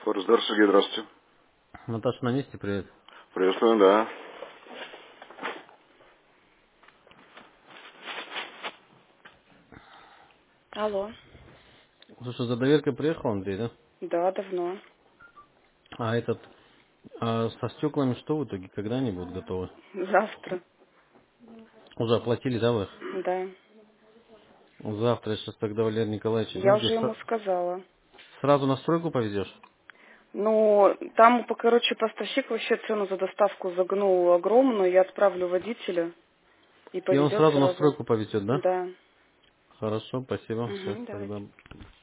Форсдор Сергей, здравствуйте. Наташа на месте, привет. Приветствую, да. Алло. Слушай, за доверкой приехал Андрей, да? Да, давно. Со стеклами что в итоге, когда они будут готовы? Завтра. Уже оплатили, да, вы их? Да. Завтра, я сейчас тогда Валерий Николаевич, Я ну где, уже ему сказала. сразу на стройку повезешь? Ну, там, короче, поставщик вообще цену за доставку загнул огромную. Я отправлю водителя и И он повезет сразу на сразу. стройку повезет, да? Да. Хорошо, спасибо, сейчас Угу, тогда давайте.